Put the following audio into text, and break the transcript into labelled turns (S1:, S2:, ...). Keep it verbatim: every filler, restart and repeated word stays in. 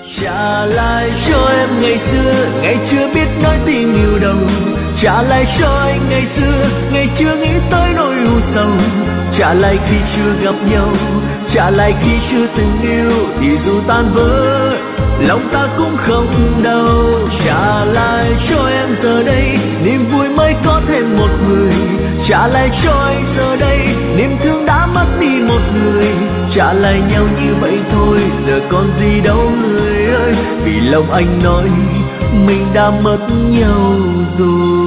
S1: Trả lại cho em ngày xưa, ngày chưa biết nói tình yêu đâu. Trả lại cho anh ngày xưa, ngày chưa nghĩ tới nỗi u sầu. Trả lại khi chưa gặp nhau, trả lại khi chưa từng yêu. Thì dù tan vỡ, lòng ta cũng không đau. Trả lại cho em giờ đây, niềm vui mới có thêm một người. Trả lại cho anh giờ đây, niềm thương đã mất đi một người. Trả lại nhau như vậy thôi, giờ còn gì đâu người ơi. Vì lòng anh nói, mình đã mất nhau rồi.